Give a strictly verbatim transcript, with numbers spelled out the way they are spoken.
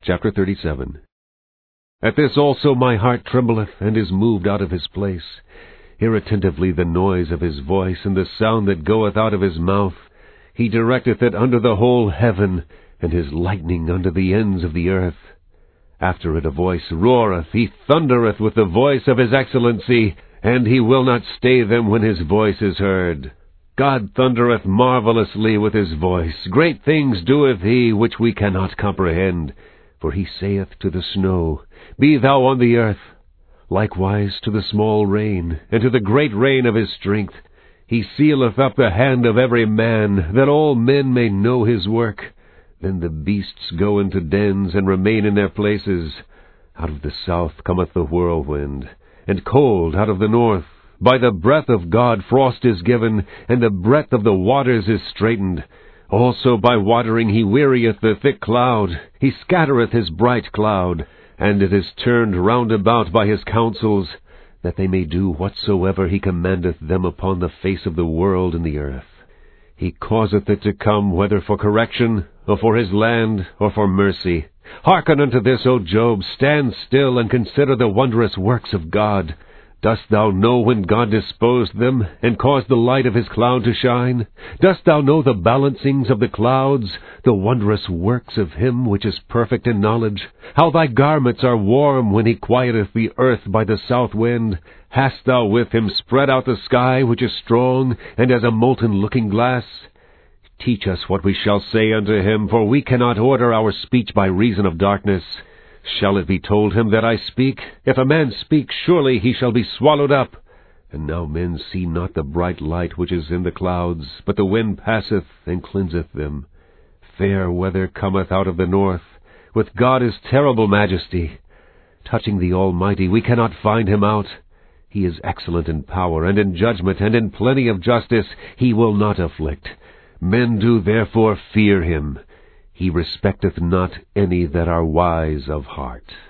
Chapter thirty-seven. At this also my heart trembleth, and is moved out of his place. Hear attentively the noise of his voice, and the sound that goeth out of his mouth. He directeth it under the whole heaven, and his lightning under the ends of the earth. After it a voice roareth, he thundereth with the voice of his excellency, and he will not stay them when his voice is heard. God thundereth marvellously with his voice. Great things doeth he, which we cannot comprehend. For he saith to the snow, Be thou on the earth. Likewise to the small rain, and to the great rain of his strength. He sealeth up the hand of every man, that all men may know his work. Then the beasts go into dens, and remain in their places. Out of the south cometh the whirlwind, and cold out of the north. By the breath of God frost is given, and the breadth of the waters is straitened. Also by watering he wearieth the thick cloud. He scattereth his bright cloud, and it is turned round about by his counsels, that they may do whatsoever he commandeth them upon the face of the world and the earth. He causeth it to come, whether for correction, or for his land, or for mercy. Hearken unto this, O Job, stand still, and consider the wondrous works of God. Dost thou know when God disposed them, and caused the light of his cloud to shine? Dost thou know the balancings of the clouds, the wondrous works of him which is perfect in knowledge? How thy garments are warm when he quieteth the earth by the south wind? Hast thou with him spread out the sky which is strong, and as a molten looking-glass? Teach us what we shall say unto him, for we cannot order our speech by reason of darkness. Shall it be told him that I speak? If a man speak, surely he shall be swallowed up. And now men see not the bright light which is in the clouds, but the wind passeth and cleanseth them. Fair weather cometh out of the north. With God is terrible majesty. Touching the Almighty, we cannot find him out. He is excellent in power, and in judgment, and in plenty of justice. He will not afflict. Men do therefore fear him. He respecteth not any that are wise of heart.